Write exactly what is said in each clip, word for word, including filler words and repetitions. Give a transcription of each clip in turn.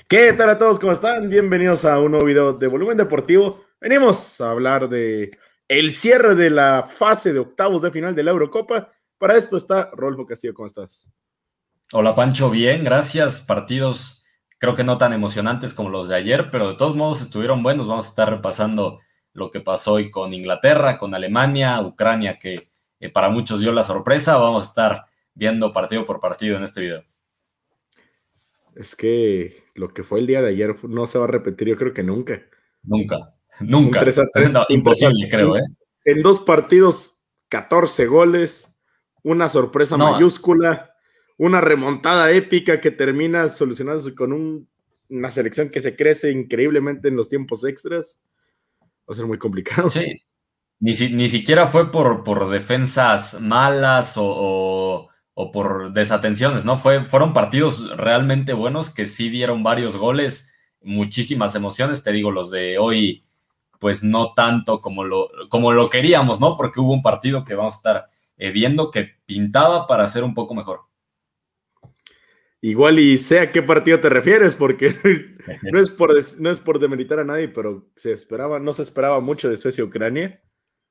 ¿Qué tal a todos? ¿Cómo están? Bienvenidos a un nuevo video de Volumen Deportivo. Venimos a hablar de el cierre de la fase de octavos de final de la Eurocopa. Para esto está Rodolfo Castillo. ¿Cómo estás? Hola Pancho, bien, gracias. Partidos creo que no tan emocionantes como los de ayer, pero de todos modos estuvieron buenos. Vamos a estar repasando lo que pasó hoy con Inglaterra, con Alemania, Ucrania, que eh, para muchos dio la sorpresa. Vamos a estar viendo partido por partido en este video. Es que lo que fue el día de ayer no se va a repetir, yo creo que nunca. Nunca, Un nunca. tres a tres, No, un tres a, imposible, creo, ¿eh? En dos partidos, catorce goles, una sorpresa No, mayúscula, una remontada épica que termina solucionándose con un, una selección que se crece increíblemente en los tiempos extras. Va a ser muy complicado. sí. Ni, si, ni siquiera fue por, por defensas malas o, o, o por desatenciones, ¿no? Fue, fueron partidos realmente buenos que sí dieron varios goles, muchísimas emociones. Te digo, los de hoy, pues no tanto como lo, como lo queríamos, ¿no? Porque hubo un partido que vamos a estar eh, viendo que pintaba para ser un poco mejor. Igual y sé a qué partido te refieres, porque no es por, des, no es por demeritar a nadie, pero se esperaba, no se esperaba mucho de Suecia-Ucrania.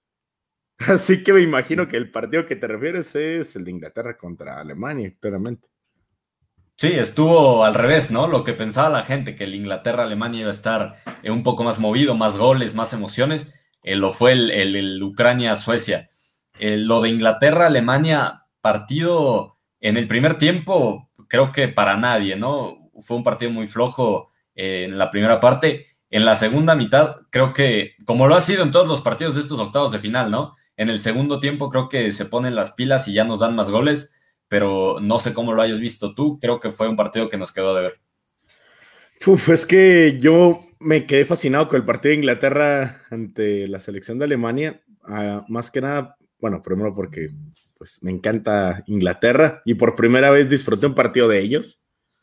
Así que me imagino que el partido que te refieres es el de Inglaterra contra Alemania, claramente. Sí, estuvo al revés, ¿no? Lo que pensaba la gente, que el Inglaterra-Alemania iba a estar eh, un poco más movido, más goles, más emociones, eh, lo fue el, el, el Ucrania-Suecia. Eh, lo de Inglaterra-Alemania, partido en el primer tiempo, creo que para nadie, ¿no? Fue un partido muy flojo eh, en la primera parte. En la segunda mitad, creo que, como lo ha sido en todos los partidos de estos octavos de final, ¿no? En el segundo tiempo creo que se ponen las pilas y ya nos dan más goles, pero no sé cómo lo hayas visto tú. Creo que fue un partido que nos quedó de ver. Uf, es que yo me quedé fascinado con el partido de Inglaterra ante la selección de Alemania. Uh, más que nada, bueno, primero porque pues, me encanta Inglaterra y por primera vez disfruté un partido de ellos.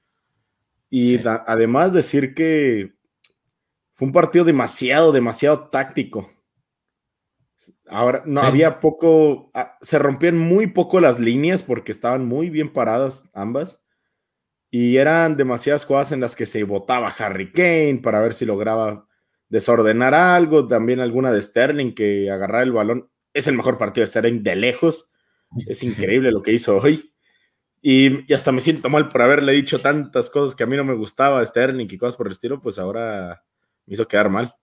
Y Sí. da, además decir que fue un partido demasiado, demasiado táctico. Ahora, no Sí. había poco, se rompían muy poco las líneas porque estaban muy bien paradas ambas. Y eran demasiadas jugadas en las que se botaba Harry Kane para ver si lograba desordenar algo. También alguna de Sterling que agarraba el balón. Es el mejor partido de Sterling de lejos. Es increíble lo que hizo hoy. Y, y hasta me siento mal por haberle dicho tantas cosas que a mí no me gustaba de Sterling y cosas por el estilo. Pues ahora me hizo quedar mal.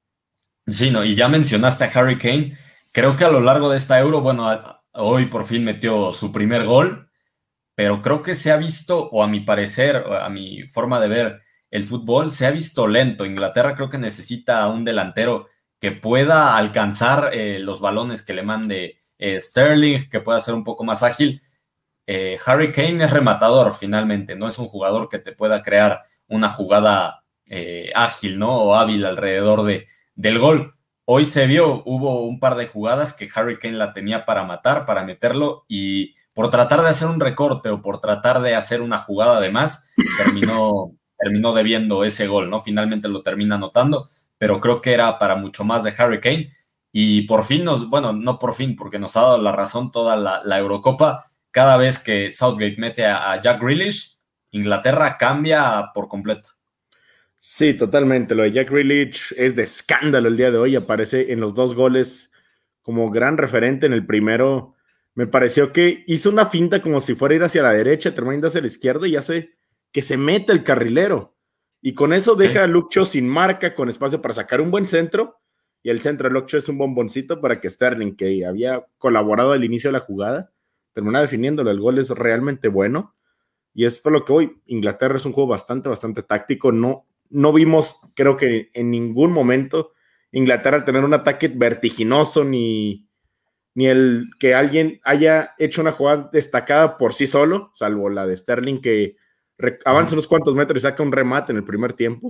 Sí, no, y ya mencionaste a Harry Kane. Creo que a lo largo de esta Euro, bueno, a, hoy por fin metió su primer gol, pero creo que se ha visto, o a mi parecer, o a mi forma de ver el fútbol, se ha visto lento. Inglaterra creo que necesita un delantero que pueda alcanzar eh, los balones que le mande eh, Sterling, que pueda ser un poco más ágil. Eh, Harry Kane es rematador finalmente, no es un jugador que te pueda crear una jugada eh, ágil, ¿no? O hábil alrededor de, del gol. Hoy se vio, hubo un par de jugadas que Harry Kane la tenía para matar, para meterlo, y por tratar de hacer un recorte o por tratar de hacer una jugada de más, terminó, terminó debiendo ese gol, ¿no? Finalmente lo termina anotando, pero creo que era para mucho más de Harry Kane. Y por fin nos, bueno, no por fin, porque nos ha dado la razón toda la, la Eurocopa. Cada vez que Southgate mete a, a Jack Grealish, Inglaterra cambia por completo. Sí, totalmente. Lo de Jack Grealish es de escándalo el día de hoy. Aparece en los dos goles como gran referente. En el primero me pareció que hizo una finta como si fuera a ir hacia la derecha, termina hacia la izquierda y hace que se meta el carrilero. Y con eso deja Sí. a Luke Shaw sin marca, con espacio para sacar un buen centro. Y el centro de Luke Shaw es un bomboncito para que Sterling, que había colaborado al inicio de la jugada, termina definiéndolo. El gol es realmente bueno. Y es por lo que hoy Inglaterra es un juego bastante, bastante táctico. No, no vimos, creo que en ningún momento, Inglaterra tener un ataque vertiginoso, ni, ni el que alguien haya hecho una jugada destacada por sí solo, salvo la de Sterling, que avanza unos cuantos metros y saca un remate en el primer tiempo.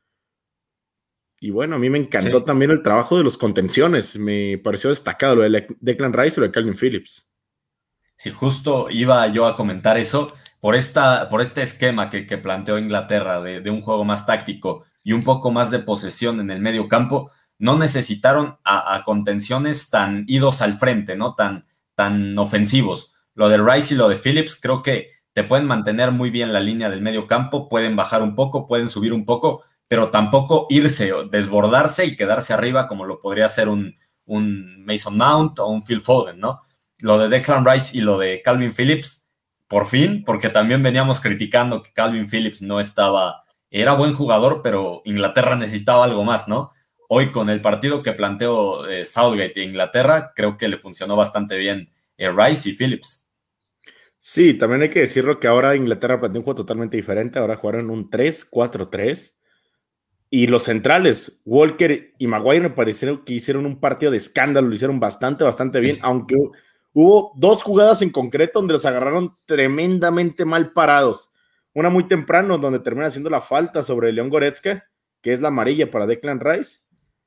Y bueno, a mí me encantó Sí. también el trabajo de los contenciones. Me pareció destacado lo de Declan Rice y lo de Calvin Phillips. Sí, justo iba yo a comentar eso. Por, esta, por este esquema que, que planteó Inglaterra de, de un juego más táctico y un poco más de posesión en el medio campo, no necesitaron a, a contenciones tan idos al frente, ¿no? Tan, tan ofensivos. Lo de Rice y lo de Phillips creo que te pueden mantener muy bien la línea del medio campo, pueden bajar un poco, pueden subir un poco, pero tampoco irse o desbordarse y quedarse arriba como lo podría hacer un, un Mason Mount o un Phil Foden, ¿no? Lo de Declan Rice y lo de Calvin Phillips, por fin, porque también veníamos criticando que Calvin Phillips no estaba, era buen jugador, pero Inglaterra necesitaba algo más, ¿no? Hoy con el partido que planteó eh, Southgate e Inglaterra, creo que le funcionó bastante bien eh, Rice y Phillips. Sí, también hay que decirlo que ahora Inglaterra planteó un juego totalmente diferente, ahora jugaron un tres cuatro tres, y los centrales, Walker y Maguire, me parecieron que hicieron un partido de escándalo, lo hicieron bastante, bastante bien, sí. Aunque hubo dos jugadas en concreto donde los agarraron tremendamente mal parados. Una muy temprano, donde termina haciendo la falta sobre León Goretzka, que es la amarilla para Declan Rice.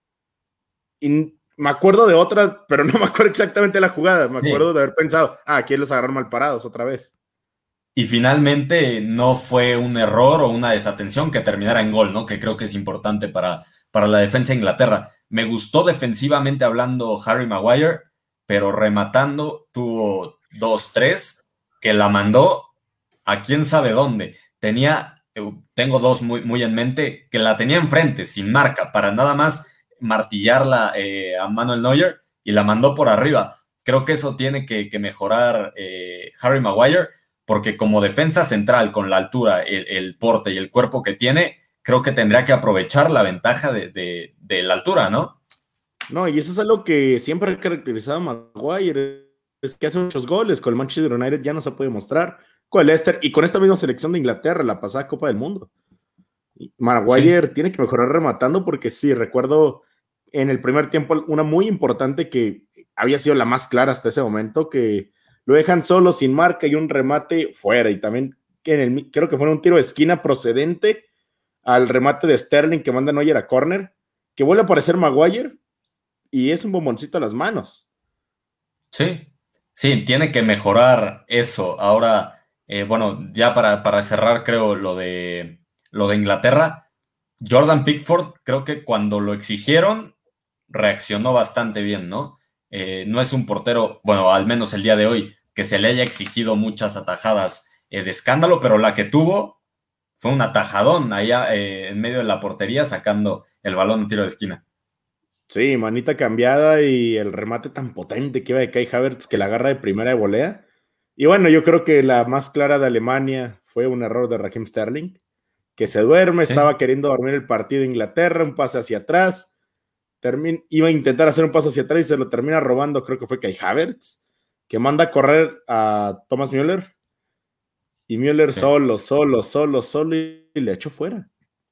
Y me acuerdo de otra, pero no me acuerdo exactamente de la jugada. Me acuerdo sí. de haber pensado, ah, aquí los agarraron mal parados otra vez. Y finalmente no fue un error o una desatención que terminara en gol, ¿no? Que creo que es importante para, para la defensa de Inglaterra. Me gustó defensivamente hablando Harry Maguire, pero rematando tuvo dos, tres, que la mandó a quién sabe dónde. Tenía, tengo dos muy, muy en mente, que la tenía enfrente, sin marca, para nada más martillarla eh, a Manuel Neuer, y la mandó por arriba. Creo que eso tiene que, que mejorar eh, Harry Maguire, porque como defensa central, con la altura, el, el porte y el cuerpo que tiene, creo que tendría que aprovechar la ventaja de, de, de la altura, ¿no? No, y eso es algo que siempre ha caracterizado a Maguire, es que hace muchos goles. Con el Manchester United ya no se puede mostrar, con el Leicester y con esta misma selección de Inglaterra, la pasada Copa del Mundo. Maguire sí. tiene que mejorar rematando, porque sí, recuerdo en el primer tiempo una muy importante que había sido la más clara hasta ese momento, que lo dejan solo, sin marca, y un remate fuera, y también que en el, creo que fue un tiro de esquina procedente al remate de Sterling que manda Neuer a córner, que vuelve a aparecer Maguire y es un bomboncito a las manos. Sí, sí, tiene que mejorar eso. Ahora, eh, bueno, ya para, para cerrar, creo, lo de, lo de Inglaterra, Jordan Pickford, creo que cuando lo exigieron, reaccionó bastante bien, ¿no? Eh, no es un portero, bueno, al menos el día de hoy, que se le haya exigido muchas atajadas eh, de escándalo, pero la que tuvo fue un atajadón allá eh, en medio de la portería, sacando el balón en tiro de esquina. Sí, manita cambiada y el remate tan potente que iba de Kai Havertz, que la agarra de primera de volea. Y bueno, yo creo que la más clara de Alemania fue un error de Raheem Sterling, que se duerme, sí. Estaba queriendo dormir el partido de Inglaterra, un pase hacia atrás, termina, iba a intentar hacer un paso hacia atrás y se lo termina robando, creo que fue Kai Havertz, que manda a correr a Thomas Müller, y Müller sí. solo, solo, solo, solo, y le echó fuera.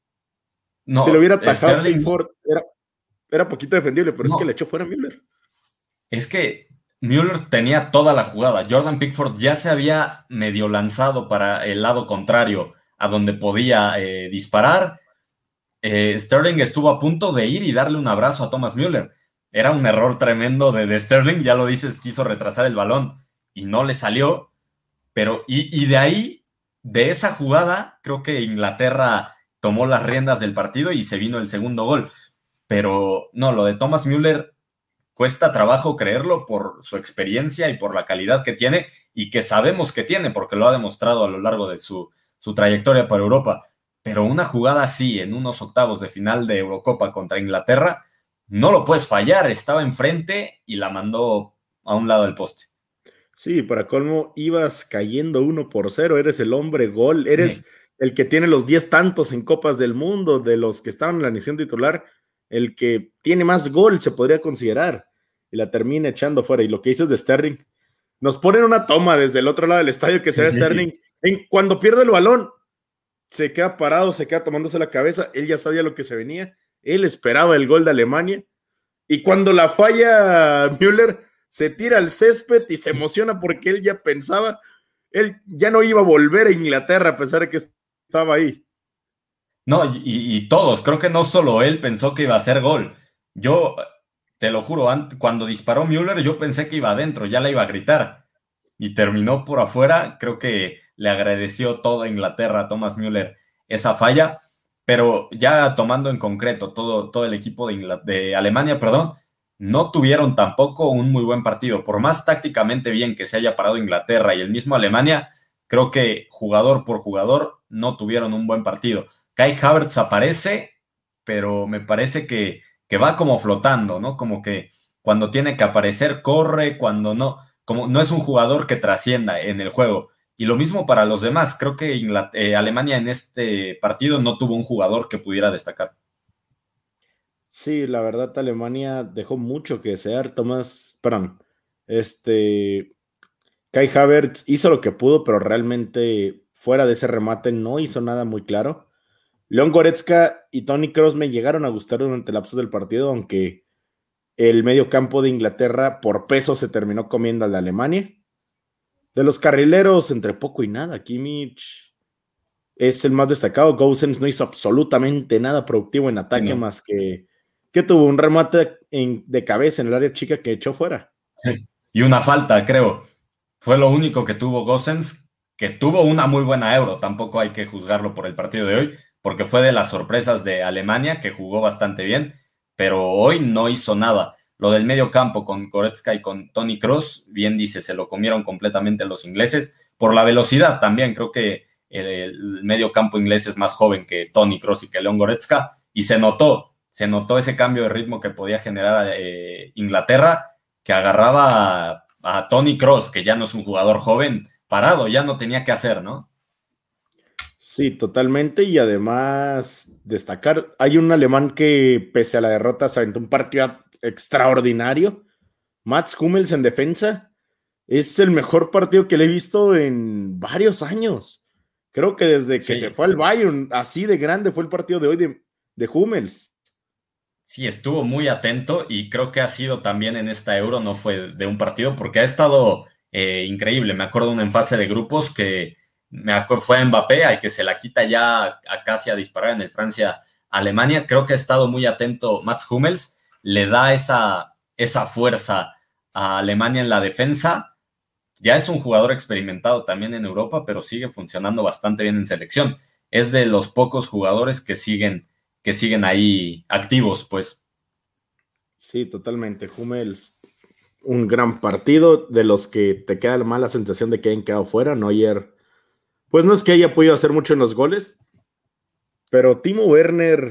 No, si lo hubiera atajado Pickford, era, era poquito defendible, pero no. es que le echó fuera a Müller. Es que Müller tenía toda la jugada. Jordan Pickford ya se había medio lanzado para el lado contrario, a donde podía eh, disparar. Eh, Sterling estuvo a punto de ir y darle un abrazo a Thomas Müller. Era un error tremendo de, de Sterling, ya lo dices, quiso retrasar el balón y no le salió. Pero, y, y de ahí, de esa jugada, creo que Inglaterra tomó las riendas del partido y se vino el segundo gol. Pero no, lo de Thomas Müller cuesta trabajo creerlo por su experiencia y por la calidad que tiene, y que sabemos que tiene porque lo ha demostrado a lo largo de su, su trayectoria por Europa. Pero una jugada así en unos octavos de final de Eurocopa contra Inglaterra, no lo puedes fallar. Estaba enfrente y la mandó a un lado del poste. Sí, para colmo, ibas cayendo uno por cero, eres el hombre gol, eres sí. el que tiene los diez tantos en Copas del Mundo, de los que estaban en la alineación titular, el que tiene más gol se podría considerar, y la termina echando fuera. Y lo que dices de Sterling, nos ponen una toma desde el otro lado del estadio que se ve sí. Sterling, en, cuando pierde el balón, se queda parado, se queda tomándose la cabeza, él ya sabía lo que se venía, él esperaba el gol de Alemania, y cuando la falla Müller, se tira al césped y se emociona porque él ya pensaba, él ya no iba a volver a Inglaterra a pesar de que estaba ahí. No, y, y todos, creo que no solo él pensó que iba a hacer gol. Yo, te lo juro, cuando disparó Müller, yo pensé que iba adentro, ya la iba a gritar, y terminó por afuera. Creo que le agradeció toda Inglaterra a Thomas Müller esa falla, pero ya tomando en concreto todo, todo el equipo de, Ingl- de Alemania, perdón, no tuvieron tampoco un muy buen partido. Por más tácticamente bien que se haya parado Inglaterra y el mismo Alemania, creo que jugador por jugador no tuvieron un buen partido. Kai Havertz aparece, pero me parece que, que va como flotando, ¿no? Como que cuando tiene que aparecer, corre, cuando no, como no es un jugador que trascienda en el juego. Y lo mismo para los demás. Creo que Ingl- eh, Alemania en este partido no tuvo un jugador que pudiera destacar. Sí, la verdad, Alemania dejó mucho que desear. Tomás, perdón, este, Kai Havertz hizo lo que pudo, pero realmente fuera de ese remate no hizo nada muy claro. Leon Goretzka y Toni Kroos me llegaron a gustar durante el lapso del partido, aunque el medio campo de Inglaterra por peso se terminó comiendo al de Alemania. De los carrileros, entre poco y nada, Kimmich es el más destacado. Gosens no hizo absolutamente nada productivo en ataque, No. más que que tuvo un remate en, de cabeza en el área chica que echó fuera. Y una falta, creo. Fue lo único que tuvo Gosens, que tuvo una muy buena Euro. Tampoco hay que juzgarlo por el partido de hoy, porque fue de las sorpresas de Alemania, que jugó bastante bien, pero hoy no hizo nada. Lo del medio campo con Goretzka y con Toni Kroos, bien dice, se lo comieron completamente los ingleses. Por la velocidad también, creo que el medio campo inglés es más joven que Toni Kroos y que Leon Goretzka, y se notó, se notó ese cambio de ritmo que podía generar eh, Inglaterra, que agarraba a, a Toni Kroos, que ya no es un jugador joven, parado, ya no tenía que hacer, ¿no? Sí, totalmente. Y además, destacar, hay un alemán que, pese a la derrota, se aventó un partido extraordinario. Mats Hummels en defensa. Es el mejor partido que le he visto en varios años. Creo que desde que Sí. se fue al Bayern, así de grande fue el partido de hoy de, de Hummels. Sí, estuvo muy atento y creo que ha sido también en esta Euro, no fue de un partido, porque ha estado eh, increíble. Me acuerdo de en fase de grupos que me acuerdo, fue a Mbappé, al que se la quita ya a casi a disparar en el Francia-Alemania. Creo que ha estado muy atento Mats Hummels, le da esa, esa fuerza a Alemania en la defensa. Ya es un jugador experimentado también en Europa, pero sigue funcionando bastante bien en selección. Es de los pocos jugadores que siguen que siguen ahí activos, pues. Sí, totalmente. Hummels, un gran partido, de los que te queda la mala sensación de que hayan quedado fuera. Neuer, pues no es que haya podido hacer mucho en los goles, pero Timo Werner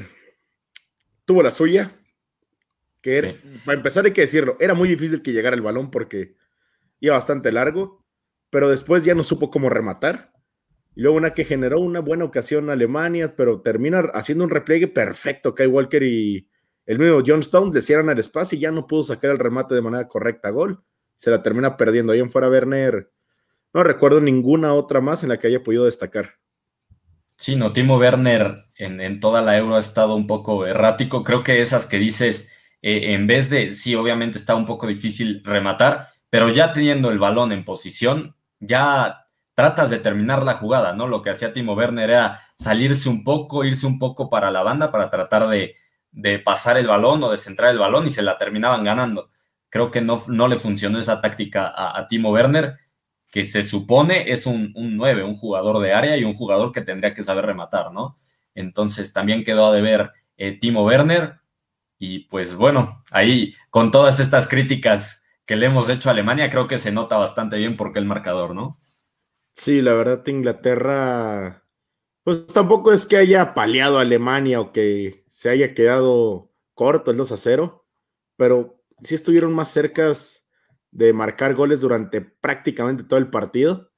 tuvo la suya, que era, Sí. para empezar hay que decirlo, era muy difícil que llegara el balón porque iba bastante largo, pero después ya no supo cómo rematar. Y luego una que generó una buena ocasión a Alemania, pero termina haciendo un repliegue perfecto. Kyle Walker y el mismo John Stones le cierran al espacio y ya no pudo sacar el remate de manera correcta a gol. Se la termina perdiendo. Ahí en fuera Werner, no recuerdo ninguna otra más en la que haya podido destacar. Sí, no, Timo Werner en, en toda la Euro ha estado un poco errático. Creo que esas que dices, eh, en vez de, sí, obviamente está un poco difícil rematar, pero ya teniendo el balón en posición, ya tratas de terminar la jugada, ¿no? Lo que hacía Timo Werner era salirse un poco, irse un poco para la banda para tratar de, de pasar el balón o de centrar el balón y se la terminaban ganando. Creo que no, no le funcionó esa táctica a, a Timo Werner, que se supone es un, un nueve, un jugador de área y un jugador que tendría que saber rematar, ¿no? Entonces también quedó a deber eh, Timo Werner y pues bueno, ahí con todas estas críticas que le hemos hecho a Alemania, creo que se nota bastante bien porque el marcador, ¿no? Sí, la verdad, Inglaterra, pues tampoco es que haya paleado a Alemania o que se haya quedado corto el dos a cero, pero sí estuvieron más cercas de marcar goles durante prácticamente todo el partido.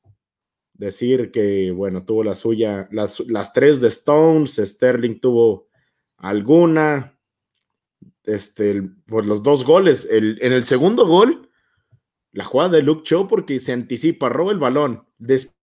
Decir que, bueno, tuvo la suya, las, las tres de Stones, Sterling tuvo alguna, este, por los dos goles. El, en el segundo gol, la jugada de Luke Shaw porque se anticipa, roba el balón, después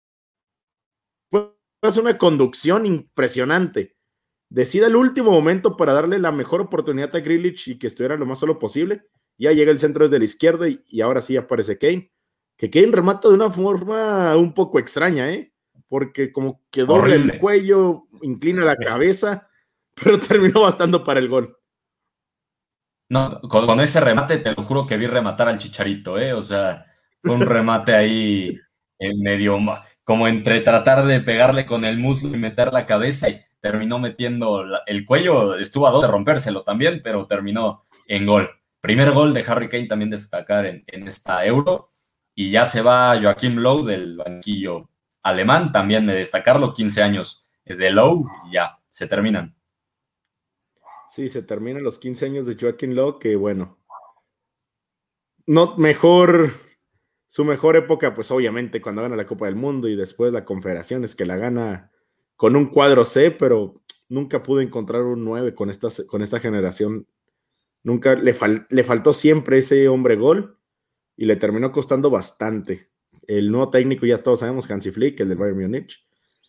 hace una conducción impresionante, decide el último momento para darle la mejor oportunidad a Grealish y que estuviera lo más solo posible. Ya llega el centro desde la izquierda y, y ahora sí aparece Kane. Que Kane remata de una forma un poco extraña, ¿eh? Porque como que dobla Horrible. el cuello, inclina la cabeza, pero terminó bastando para el gol. No, con, con ese remate te lo juro que vi rematar al Chicharito, ¿eh? O sea, fue un remate ahí en medio, como entre tratar de pegarle con el muslo y meter la cabeza y terminó metiendo la, el cuello, estuvo a dos de rompérselo también, pero terminó en gol. Primer gol de Harry Kane también destacar en, en esta Euro y ya se va Joachim Low del banquillo alemán, también de destacarlo, quince años de Low, y ya, se terminan. Sí, se terminan los quince años de Joachim Low, que bueno, no mejor, su mejor época, pues obviamente cuando gana la Copa del Mundo y después la Confederaciones, que la gana con un cuadro C, pero nunca pudo encontrar un nueve con esta, con esta generación. Nunca le, fal, le faltó siempre ese hombre gol y le terminó costando bastante. El nuevo técnico, ya todos sabemos, Hansi Flick, el del Bayern Múnich,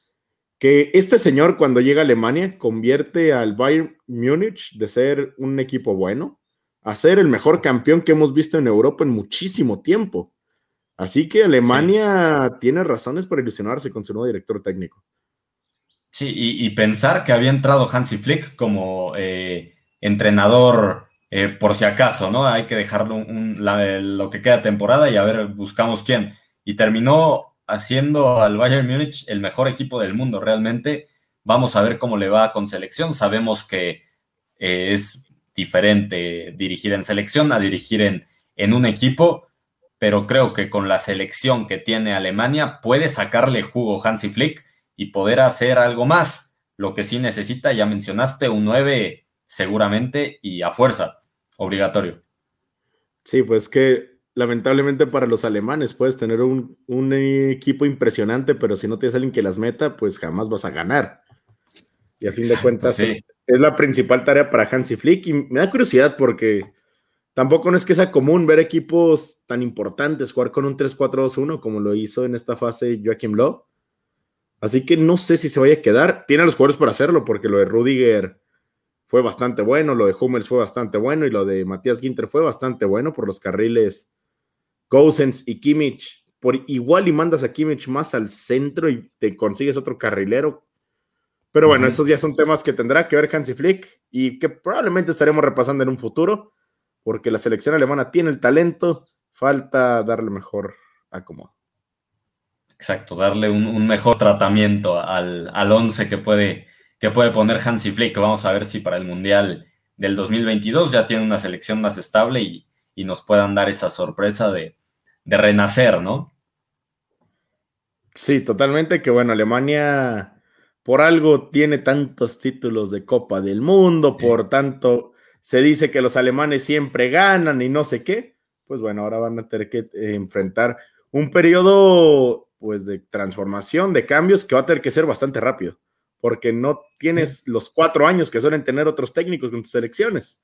que este señor cuando llega a Alemania convierte al Bayern Múnich de ser un equipo bueno a ser el mejor campeón que hemos visto en Europa en muchísimo tiempo. Así que Alemania sí tiene razones para ilusionarse con su nuevo director técnico. Sí, y, y pensar que había entrado Hansi Flick como eh, entrenador eh, por si acaso, ¿no? Hay que dejarlo un, la, lo que queda de temporada y a ver, buscamos quién. Y terminó haciendo al Bayern Múnich el mejor equipo del mundo, realmente. Vamos a ver cómo le va con selección. Sabemos que eh, es diferente dirigir en selección a dirigir en, en un equipo, pero creo que con la selección que tiene Alemania puede sacarle jugo Hansi Flick y poder hacer algo más. Lo que sí necesita, ya mencionaste, un nueve seguramente y a fuerza, obligatorio. Sí, pues que lamentablemente para los alemanes puedes tener un, un equipo impresionante, pero si no tienes alguien que las meta, pues jamás vas a ganar. Y a fin Exacto, de cuentas sí. es la principal tarea para Hansi Flick y me da curiosidad porque tampoco no es que sea común ver equipos tan importantes jugar con un tres cuatro dos uno como lo hizo en esta fase Joachim Löw. Así que no sé si se vaya a quedar. Tiene los jugadores para hacerlo porque lo de Rudiger fue bastante bueno, lo de Hummels fue bastante bueno y lo de Matías Ginter fue bastante bueno por los carriles Gosens y Kimmich. Por igual y mandas a Kimmich más al centro y te consigues otro carrilero. Pero bueno, uh-huh. esos ya son temas que tendrá que ver Hansi Flick y que probablemente estaremos repasando en un futuro porque la selección alemana tiene el talento, falta darle mejor acomodo. Exacto, darle un, un mejor tratamiento al, al once que puede, que puede poner Hansi Flick. Vamos a ver si para el Mundial del dos mil veintidós ya tiene una selección más estable y, y nos puedan dar esa sorpresa de, de renacer, ¿no? Sí, totalmente, que bueno, Alemania por algo tiene tantos títulos de Copa del Mundo, sí. por tanto se dice que los alemanes siempre ganan y no sé qué, pues bueno, ahora van a tener que eh, enfrentar un periodo pues de transformación, de cambios que va a tener que ser bastante rápido, porque no tienes sí. los cuatro años que suelen tener otros técnicos con tus selecciones.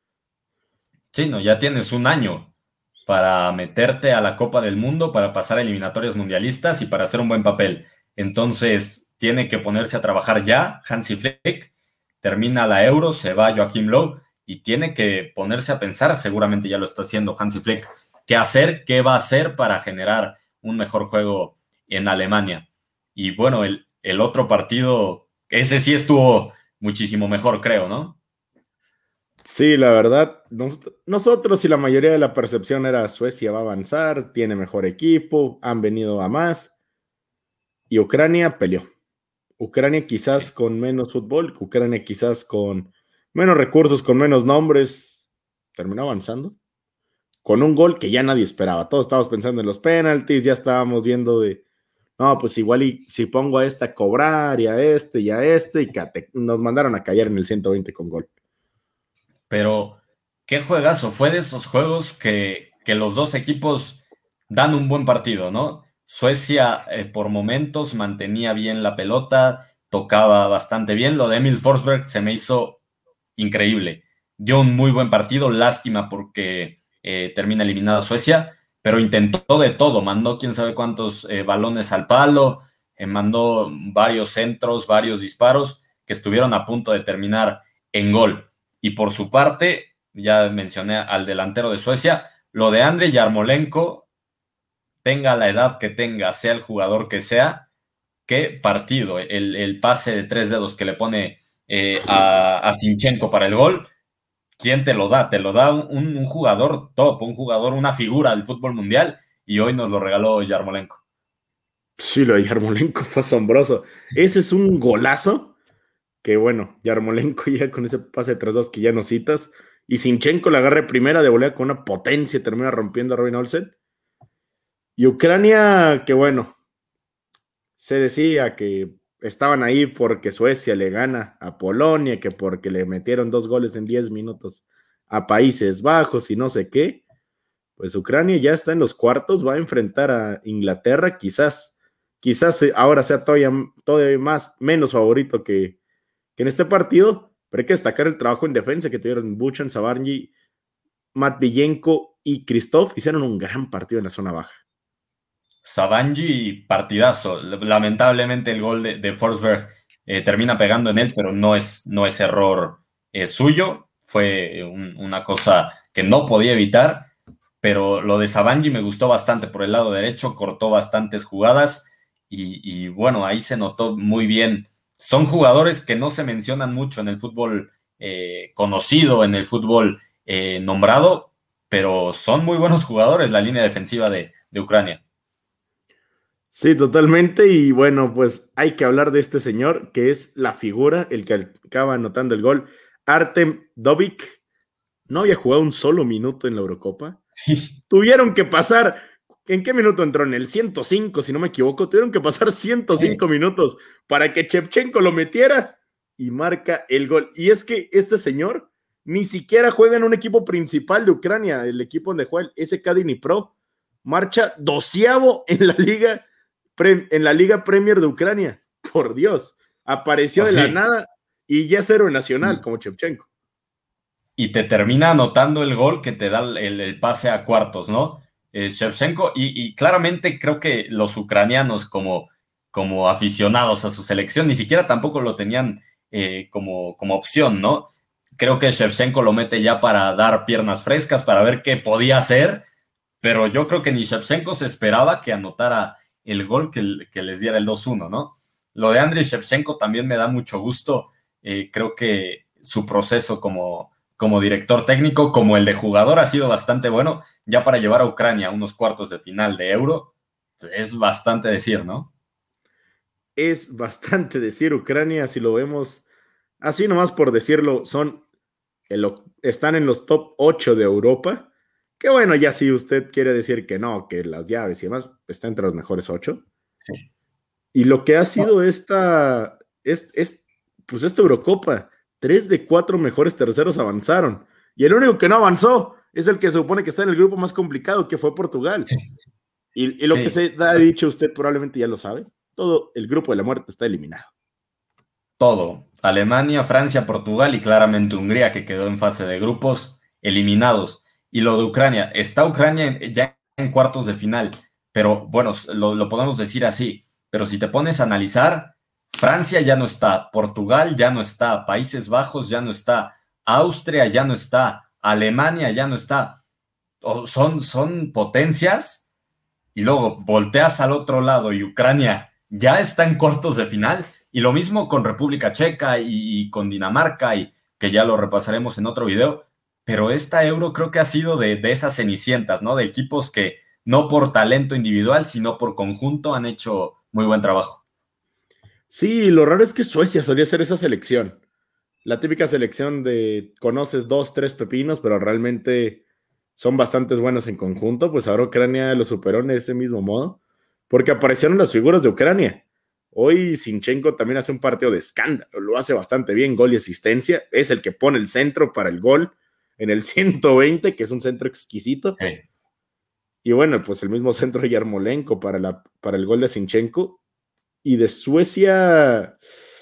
Sí, no, ya tienes un año para meterte a la Copa del Mundo, para pasar a eliminatorias mundialistas y para hacer un buen papel. Entonces, tiene que ponerse a trabajar ya Hansi Flick, termina la Euro, se va Joachim Löw y tiene que ponerse a pensar, seguramente ya lo está haciendo Hansi Flick, qué hacer, qué va a hacer para generar un mejor juego en Alemania. Y bueno, el, el otro partido, ese sí estuvo muchísimo mejor, creo, ¿no? Sí, la verdad, nos, nosotros y la mayoría de la percepción era Suecia va a avanzar, tiene mejor equipo, han venido a más, y Ucrania peleó. Ucrania quizás sí. con menos fútbol, Ucrania quizás con menos recursos, con menos nombres, terminó avanzando, con un gol que ya nadie esperaba. Todos estábamos pensando en los penaltis, ya estábamos viendo de, no, pues igual y si pongo a este a cobrar, y a este, y a este, y que nos mandaron a callar en el ciento veinte con gol. Pero, ¿qué juegazo? Fue de esos juegos que, que los dos equipos dan un buen partido, ¿no? Suecia eh, por momentos mantenía bien la pelota, tocaba bastante bien. Lo de Emil Forsberg se me hizo increíble. Dio un muy buen partido, lástima porque eh, termina eliminada Suecia, pero intentó de todo, mandó quién sabe cuántos eh, balones al palo, eh, mandó varios centros, varios disparos que estuvieron a punto de terminar en gol. Y por su parte, ya mencioné al delantero de Suecia, lo de Andrei Yarmolenko, tenga la edad que tenga, sea el jugador que sea, qué partido. El, el pase de tres dedos que le pone eh, a, a Zinchenko para el gol, ¿quién te lo da? Te lo da un, un jugador top, un jugador, una figura del fútbol mundial, y hoy nos lo regaló Yarmolenko. Sí, lo de Yarmolenko fue asombroso. Ese es un golazo. Que bueno, Yarmolenko ya con ese pase de tres dos que ya no citas, y Zinchenko la agarre primera de volea con una potencia y termina rompiendo a Robin Olsen. Y Ucrania, que bueno, se decía que estaban ahí porque Suecia le gana a Polonia, que porque le metieron dos goles en diez minutos a Países Bajos y no sé qué. Pues Ucrania ya está en los cuartos, va a enfrentar a Inglaterra, quizás, quizás ahora sea todavía, todavía más, menos favorito que, que en este partido, pero hay que destacar el trabajo en defensa que tuvieron Buchan, Savarny, Matviyenko y Christoph, hicieron un gran partido en la zona baja. Sabanji, partidazo. Lamentablemente el gol de, de Forsberg eh, termina pegando en él, pero no es, no es error eh, suyo. Fue un, una cosa que no podía evitar, pero lo de Sabanji me gustó bastante por el lado derecho, cortó bastantes jugadas y, y bueno, ahí se notó muy bien. Son jugadores que no se mencionan mucho en el fútbol eh, conocido, en el fútbol eh, nombrado, pero son muy buenos jugadores la línea defensiva de, de Ucrania. Sí, totalmente. Y bueno, pues hay que hablar de este señor que es la figura, el que acaba anotando el gol, Artem Dovik. No había jugado un solo minuto en la Eurocopa. Tuvieron que pasar, ¿en qué minuto entró? En el ciento cinco, si no me equivoco. Tuvieron que pasar ciento cinco sí. minutos para que Shevchenko lo metiera y marca el gol. Y es que este señor ni siquiera juega en un equipo principal de Ucrania, el equipo donde juega el S K Dnipro. Marcha doceavo en la liga en la Liga Premier de Ucrania. Por Dios, apareció oh, de sí. la nada y ya es héroe nacional, mm. como Shevchenko. Y te termina anotando el gol que te da el, el pase a cuartos, ¿no? Eh, Shevchenko, y, y claramente creo que los ucranianos como, como aficionados a su selección ni siquiera tampoco lo tenían eh, como, como opción, ¿no? Creo que Shevchenko lo mete ya para dar piernas frescas, para ver qué podía hacer, pero yo creo que ni Shevchenko se esperaba que anotara el gol que, que les diera el dos uno, ¿no? Lo de Andriy Shevchenko también me da mucho gusto. Eh, creo que su proceso como, como director técnico, como el de jugador, ha sido bastante bueno. Ya para llevar a Ucrania a unos cuartos de final de Euro, es bastante decir, ¿no? Es bastante decir. Ucrania, si lo vemos así nomás por decirlo, son el, están en los top ocho de Europa. Que bueno, ya si usted quiere decir que no, que las llaves y demás, está entre los mejores ocho. Sí. Y lo que ha sido esta, es, es, pues esta Eurocopa, tres de cuatro mejores terceros avanzaron. Y el único que no avanzó es el que se supone que está en el grupo más complicado, que fue Portugal. Sí. Y, y lo sí. que se ha dicho, usted probablemente ya lo sabe, todo el grupo de la muerte está eliminado. Todo. Alemania, Francia, Portugal y claramente Hungría, que quedó en fase de grupos, eliminados. Y lo de Ucrania, está Ucrania ya en cuartos de final, pero bueno, lo, lo podemos decir así, pero si te pones a analizar, Francia ya no está, Portugal ya no está, Países Bajos ya no está, Austria ya no está, Alemania ya no está, o son, son potencias, y luego volteas al otro lado y Ucrania ya está en cuartos de final, y lo mismo con República Checa y, y con Dinamarca, y que ya lo repasaremos en otro video. Pero esta Euro creo que ha sido de, de esas cenicientas, ¿no? De equipos que no por talento individual, sino por conjunto han hecho muy buen trabajo. Sí, lo raro es que Suecia solía ser esa selección. La típica selección de conoces dos, tres pepinos, pero realmente son bastante buenos en conjunto. Pues ahora Ucrania lo superó en ese mismo modo, porque aparecieron las figuras de Ucrania. Hoy Zinchenko también hace un partido de escándalo, lo hace bastante bien, gol y asistencia. Es el que pone el centro para el gol en el ciento veinte, que es un centro exquisito. Sí. Y bueno, pues el mismo centro de Yarmolenko para, la, para el gol de Zinchenko. Y de Suecia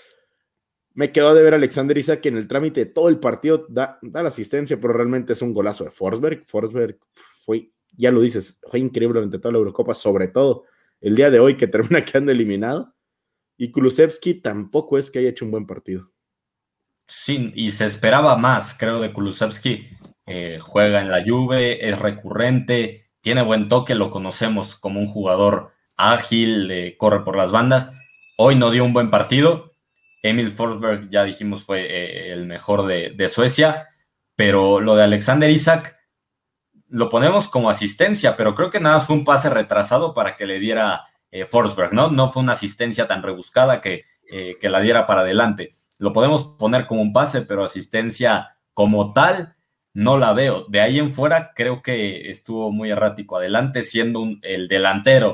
me quedó de ver a Alexander Isak, que en el trámite de todo el partido da, da la asistencia, pero realmente es un golazo de Forsberg. Forsberg fue, ya lo dices, fue increíble durante toda la Eurocopa, sobre todo el día de hoy que termina quedando eliminado. Y Kulusevski tampoco es que haya hecho un buen partido. Sí, y se esperaba más, creo, de Kulusevski. Eh, juega en la Juve, es recurrente, tiene buen toque, lo conocemos como un jugador ágil, eh, corre por las bandas. Hoy no dio un buen partido. Emil Forsberg, ya dijimos, fue eh, el mejor de, de Suecia, pero lo de Alexander Isak lo ponemos como asistencia, pero creo que nada fue un pase retrasado para que le diera eh, Forsberg, ¿no? No fue una asistencia tan rebuscada que, eh, que la diera para adelante. Lo podemos poner como un pase, pero asistencia como tal no la veo. De ahí en fuera creo que estuvo muy errático adelante, siendo un, el delantero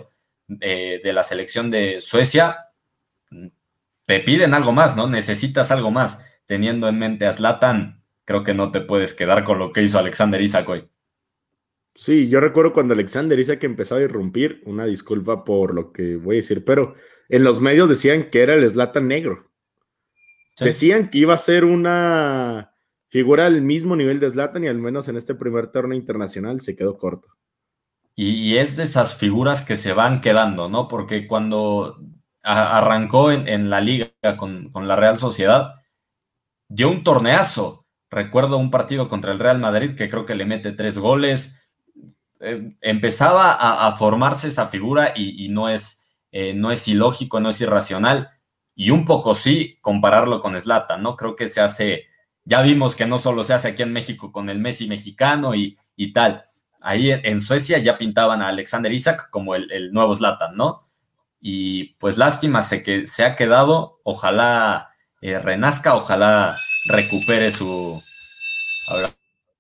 eh, de la selección de Suecia, te piden algo más, ¿no? Necesitas algo más. Teniendo en mente a Zlatan, creo que no te puedes quedar con lo que hizo Alexander Isak hoy. Sí, yo recuerdo cuando Alexander Isak empezó a irrumpir, una disculpa por lo que voy a decir, pero en los medios decían que era el Zlatan negro. ¿Sí? Decían que iba a ser una figura al mismo nivel de Zlatan y al menos en este primer torneo internacional se quedó corto. Y, y es de esas figuras que se van quedando, ¿no? Porque cuando a, arrancó en, en la liga con, con la Real Sociedad, dio un torneazo. Recuerdo un partido contra el Real Madrid que creo que le mete tres goles. Eh, empezaba a, a formarse esa figura y, y no, es, eh, no es ilógico, no es irracional. Y un poco sí compararlo con Zlatan, ¿no? Creo que se hace, ya vimos que no solo se hace aquí en México con el Messi mexicano y, y tal. Ahí en Suecia ya pintaban a Alexander Isak como el, el nuevo Zlatan, ¿no? Y pues lástima se, que, se ha quedado, ojalá eh, renazca, ojalá recupere su ahora,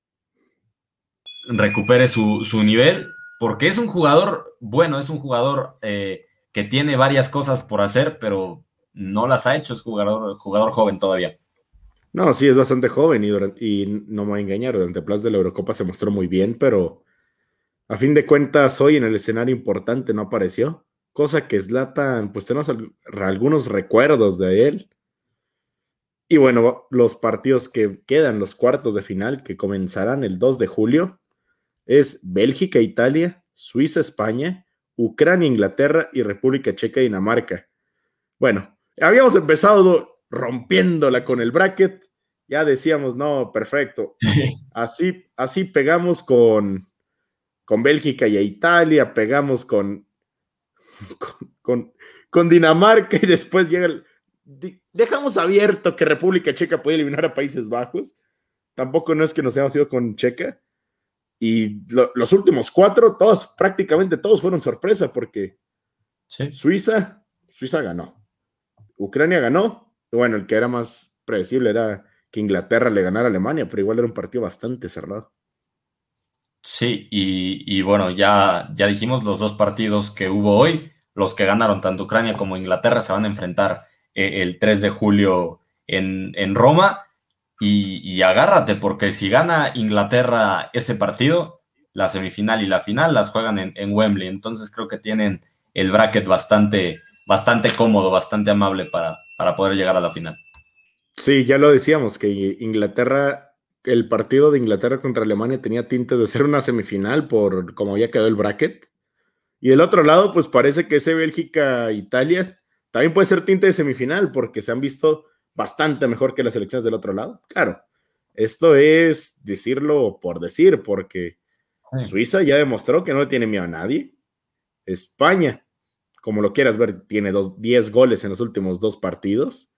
recupere su, su nivel, porque es un jugador bueno, es un jugador eh, que tiene varias cosas por hacer, pero no las ha hecho, es jugador, jugador joven todavía. No, sí, es bastante joven y, durante, y no me voy a engañar, durante el plazo de la Eurocopa se mostró muy bien, pero a fin de cuentas hoy en el escenario importante no apareció, cosa que Zlatan, pues tenemos algunos recuerdos de él. Y bueno, los partidos que quedan, los cuartos de final, que comenzarán el dos de julio, es Bélgica, Italia, Suiza, España, Ucrania, Inglaterra y República Checa, Dinamarca. Bueno, habíamos empezado rompiéndola con el bracket, ya decíamos, no, perfecto. Sí. Así, así pegamos con, con Bélgica y Italia, pegamos con, con, con, con Dinamarca y después llega el... Dejamos abierto que República Checa puede eliminar a Países Bajos. Tampoco no es que nos hayamos ido con Checa. Y lo, los últimos cuatro, todos, prácticamente todos fueron sorpresa porque sí. Suiza, Suiza ganó. Ucrania ganó. Bueno, el que era más predecible era que Inglaterra le ganara a Alemania, pero igual era un partido bastante cerrado. Sí, y, y bueno, ya, ya dijimos los dos partidos que hubo hoy. Los que ganaron tanto Ucrania como Inglaterra se van a enfrentar eh, el tres de julio en, en Roma. Y, y agárrate, porque si gana Inglaterra ese partido, la semifinal y la final las juegan en, en Wembley. Entonces creo que tienen el bracket bastante, bastante cómodo, bastante amable para, para poder llegar a la final. Sí, ya lo decíamos, que Inglaterra, el partido de Inglaterra contra Alemania tenía tinte de ser una semifinal por cómo había quedado el bracket. Y del otro lado, pues parece que ese Bélgica-Italia también puede ser tinte de semifinal, porque se han visto bastante mejor que las selecciones del otro lado. Claro, esto es decirlo por decir, porque sí. Suiza ya demostró que no tiene miedo a nadie. España, como lo quieras ver, tiene dos, diez goles en los últimos dos partidos.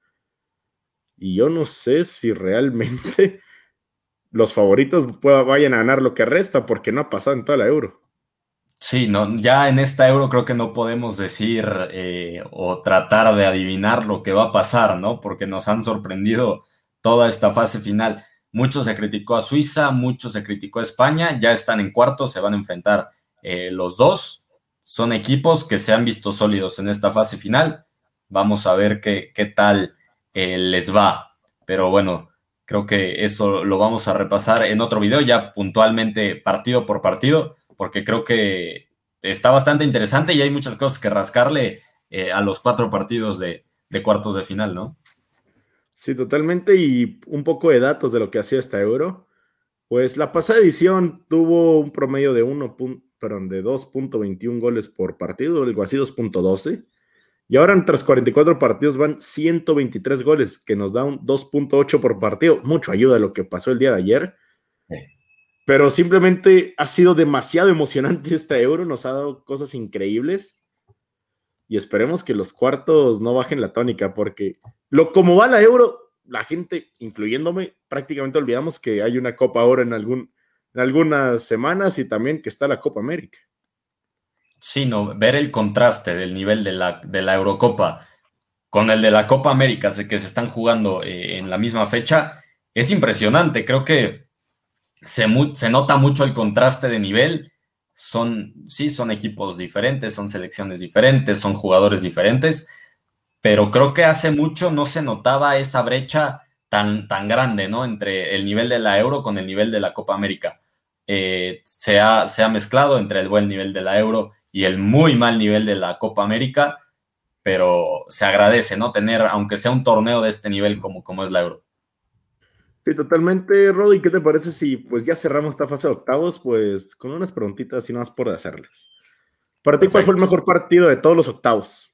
Y yo no sé si realmente los favoritos pueda, vayan a ganar lo que resta, porque no ha pasado en toda la Euro. Sí, no, ya en esta Euro creo que no podemos decir eh, o tratar de adivinar lo que va a pasar, ¿no? Porque nos han sorprendido toda esta fase final. Mucho se criticó a Suiza, mucho se criticó a España, ya están en cuartos, se van a enfrentar eh, los dos. Son equipos que se han visto sólidos en esta fase final. Vamos a ver qué, qué tal eh, les va. Pero bueno, creo que eso lo vamos a repasar en otro video, ya puntualmente partido por partido, porque creo que está bastante interesante y hay muchas cosas que rascarle eh, a los cuatro partidos de, de cuartos de final, ¿no? Sí, totalmente, y un poco de datos de lo que hacía esta Euro. Pues la pasada edición tuvo un promedio de, uno, perdón, de dos punto veintiún goles por partido, algo así, dos punto doce. Y ahora tras cuarenta y cuatro partidos van ciento veintitrés goles, que nos da un dos punto ocho por partido. Mucho ayuda a lo que pasó el día de ayer. Sí. Pero simplemente ha sido demasiado emocionante esta Euro, nos ha dado cosas increíbles y esperemos que los cuartos no bajen la tónica, porque lo como va la Euro, la gente, incluyéndome, prácticamente olvidamos que hay una Copa Oro en, algún, en algunas semanas y también que está la Copa América. Sí, no, ver el contraste del nivel de la, de la Eurocopa con el de la Copa América, de que se están jugando eh, en la misma fecha, es impresionante. Creo que Se, mu- se nota mucho el contraste de nivel, son, sí, son equipos diferentes, son selecciones diferentes, son jugadores diferentes, pero creo que hace mucho no se notaba esa brecha tan, tan grande, ¿no? Entre el nivel de la Euro con el nivel de la Copa América. Eh, se, ha, se ha mezclado entre el buen nivel de la Euro y el muy mal nivel de la Copa América, pero se agradece, ¿no? Tener, aunque sea un torneo de este nivel como, como es la Euro. Sí, totalmente, Rodi. ¿Qué te parece si pues ya cerramos esta fase de octavos? Pues con unas preguntitas y no más por hacerlas. Para ti, ¿cuál fue el mejor partido de todos los octavos?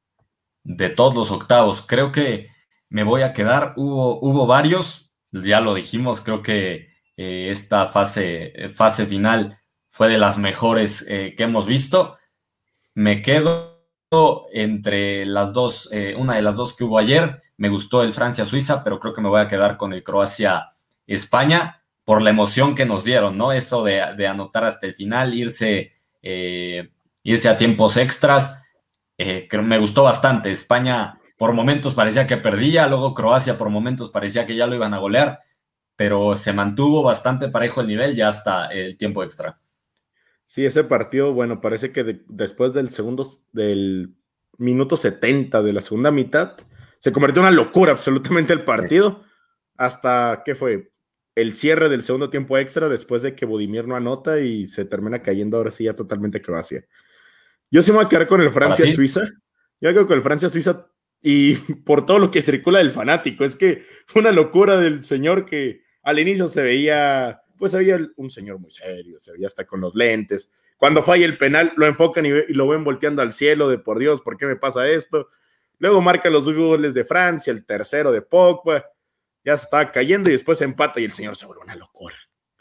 De todos los octavos, creo que me voy a quedar, hubo, hubo varios, ya lo dijimos, creo que eh, esta fase, fase final fue de las mejores eh, que hemos visto. Me quedo entre las dos, eh, una de las dos que hubo ayer. Me gustó el Francia-Suiza, pero creo que me voy a quedar con el Croacia-España por la emoción que nos dieron, ¿no? Eso de, de anotar hasta el final, irse, eh, irse a tiempos extras. Eh, que me gustó bastante. España por momentos parecía que perdía, luego Croacia por momentos parecía que ya lo iban a golear, pero se mantuvo bastante parejo el nivel ya hasta el tiempo extra. Sí, ese partido, bueno, parece que de, después del segundo, del minuto setenta de la segunda mitad, se convirtió en una locura absolutamente el partido, hasta, ¿qué fue? El cierre del segundo tiempo extra, después de que Budimir no anota y se termina cayendo ahora sí ya totalmente Croacia. Yo sí me voy a quedar con el Francia-Suiza. Yo creo que el Francia-Suiza y por todo lo que circula del fanático. Es que fue una locura del señor que al inicio se veía, pues se veía un señor muy serio, se veía hasta con los lentes. Cuando falla el penal, lo enfocan y, y lo ven volteando al cielo de por Dios, ¿por qué me pasa esto? Luego marca los dos goles de Francia, el tercero de Pogba. Ya se estaba cayendo y después empata y el señor se vuelve una locura.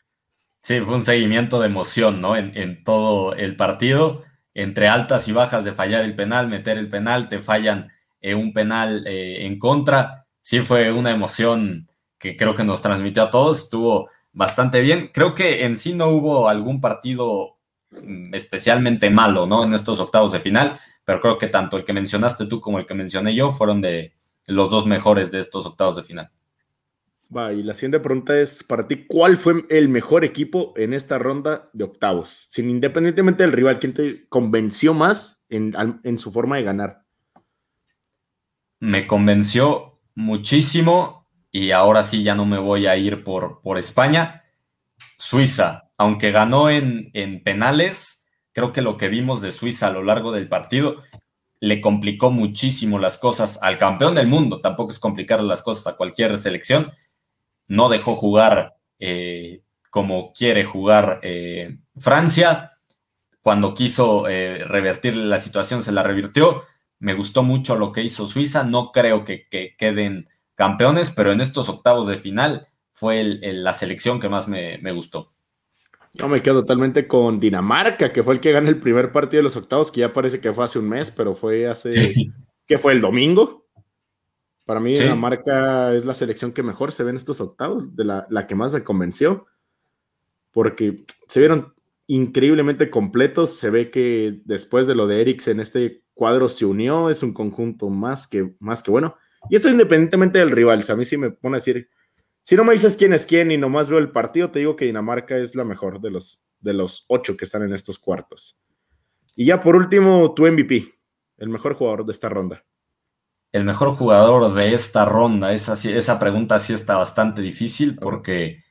Sí, fue un seguimiento de emoción, ¿no? En, en todo el partido, entre altas y bajas de fallar el penal, meter el penal, te fallan eh, un penal eh, en contra. Sí, fue una emoción que creo que nos transmitió a todos, estuvo bastante bien. Creo que en sí no hubo algún partido especialmente malo, ¿no? En estos octavos de final, pero creo que tanto el que mencionaste tú como el que mencioné yo fueron de los dos mejores de estos octavos de final. Va, y la siguiente pregunta es, para ti, ¿cuál fue el mejor equipo en esta ronda de octavos? Sin independientemente del rival, ¿quién te convenció más en, en su forma de ganar? Me convenció muchísimo y ahora sí ya no me voy a ir por, por España. Suiza, aunque ganó en, en penales, creo que lo que vimos de Suiza a lo largo del partido le complicó muchísimo las cosas al campeón del mundo. Tampoco es complicar las cosas a cualquier selección. No dejó jugar eh, como quiere jugar eh, Francia. Cuando quiso eh, revertir la situación, se la revirtió. Me gustó mucho lo que hizo Suiza. No creo que, que queden campeones, pero en estos octavos de final fue el, el, la selección que más me, me gustó. Yo me quedo totalmente con Dinamarca, que fue el que gana el primer partido de los octavos, que ya parece que fue hace un mes, pero fue hace, sí. ¿Qué fue? ¿El domingo? Para mí, sí. Dinamarca es la selección que mejor se ve en estos octavos, de la, la que más me convenció, porque se vieron increíblemente completos. Se ve que después de lo de Eriksen, este cuadro se unió, es un conjunto más que, más que bueno. Y esto independientemente del rival. O sea, a mí sí me pone a decir, si no me dices quién es quién y nomás veo el partido, te digo que Dinamarca es la mejor de los, de los ocho que están en estos cuartos. Y ya por último, tu M V P, el mejor jugador de esta ronda. El mejor jugador de esta ronda, esa, esa pregunta sí está bastante difícil porque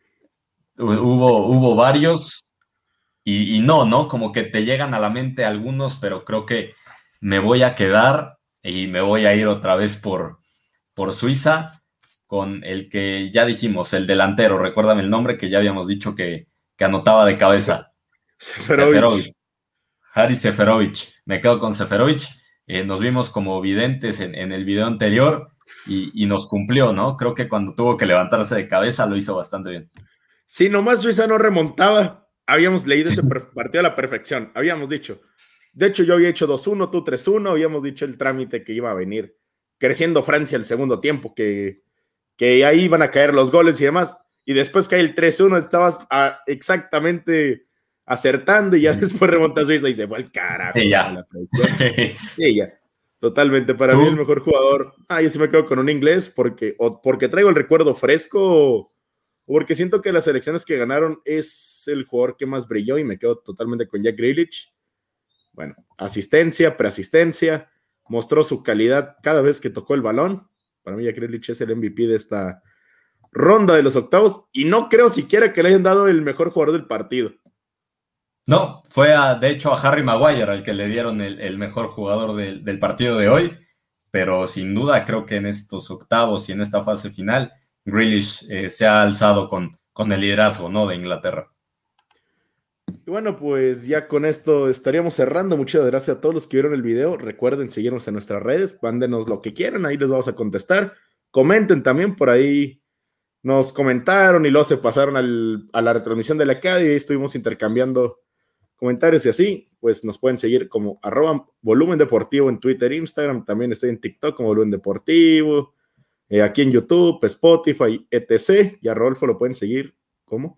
hubo, hubo varios y, y no, ¿no? Como que te llegan a la mente algunos, pero creo que me voy a quedar y me voy a ir otra vez por, por Suiza con el que ya dijimos, el delantero, recuérdame el nombre que ya habíamos dicho que, que anotaba de cabeza. Seferovic. Haris Seferovic. Me quedo con Seferovic. Eh, nos vimos como videntes en, en el video anterior y, y nos cumplió, ¿no? Creo que cuando tuvo que levantarse de cabeza lo hizo bastante bien. Sí, nomás Suiza no remontaba. Habíamos leído ese partido a la perfección. Habíamos dicho. De hecho, yo había hecho dos uno, tú tres uno. Habíamos dicho el trámite que iba a venir. Creciendo Francia el segundo tiempo, que, que ahí iban a caer los goles y demás. Y después cae el tres uno. Estabas a, exactamente acertando y ya después remonta Suiza y se fue al carajo. Sí, ya. La sí, ya. Totalmente. Para ¿Tú? mí el mejor jugador. Ah, yo sí me quedo con un inglés porque, o porque traigo el recuerdo fresco porque siento que las selecciones que ganaron es el jugador que más brilló y me quedo totalmente con Jack Grealish. Bueno, asistencia, preasistencia, mostró su calidad cada vez que tocó el balón. Para mí Jack Grealish es el M V P de esta ronda de los octavos y no creo siquiera que le hayan dado el mejor jugador del partido. No, fue a, de hecho a Harry Maguire al que le dieron el, el mejor jugador del, del partido de hoy, pero sin duda creo que en estos octavos y en esta fase final, Grealish eh, se ha alzado con, con el liderazgo, ¿no?, de Inglaterra. Y bueno, pues ya con esto estaríamos cerrando. Muchas gracias a todos los que vieron el video. Recuerden seguirnos en nuestras redes, mándenos lo que quieran, ahí les vamos a contestar. Comenten también, por ahí nos comentaron y luego se pasaron al, a la retransmisión de la Academy y estuvimos intercambiando comentarios y así, pues nos pueden seguir como arroba volumen deportivo en Twitter, Instagram, también estoy en TikTok como volumen deportivo, eh, aquí en YouTube, Spotify, etcétera. Y a Rodolfo lo pueden seguir, ¿cómo?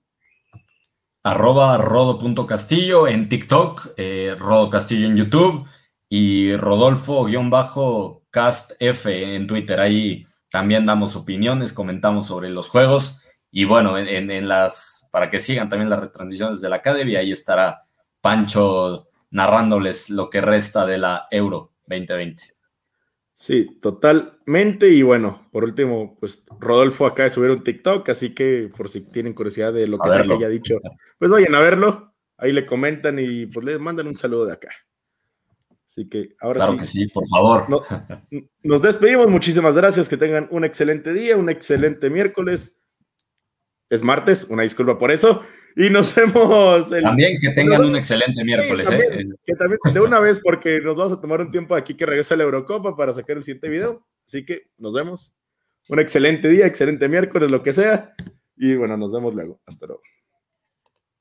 Arroba rodo.castillo en TikTok, eh, Rodo Castillo en YouTube y Rodolfo-castf en Twitter. Ahí también damos opiniones, comentamos sobre los juegos y bueno, en, en, en las, para que sigan también las retransmisiones de la Academy, ahí estará Pancho narrándoles lo que resta de la Euro veinte veinte. Sí, totalmente. Y bueno, por último, pues Rodolfo acaba de subir un TikTok, así que por si tienen curiosidad de lo que sea que haya dicho, pues vayan a verlo, ahí le comentan y pues le mandan un saludo de acá. Así que ahora claro sí. Claro que sí, por favor. No, nos despedimos, muchísimas gracias, que tengan un excelente día, un excelente miércoles. Es martes, una disculpa por eso. Y nos vemos. El... También que tengan un excelente miércoles. Sí, también, ¿eh? que también de una vez, porque nos vamos a tomar un tiempo aquí que regresa la Eurocopa para sacar el siguiente video. Así que nos vemos. Un excelente día, excelente miércoles, lo que sea. Y bueno, nos vemos luego. Hasta luego.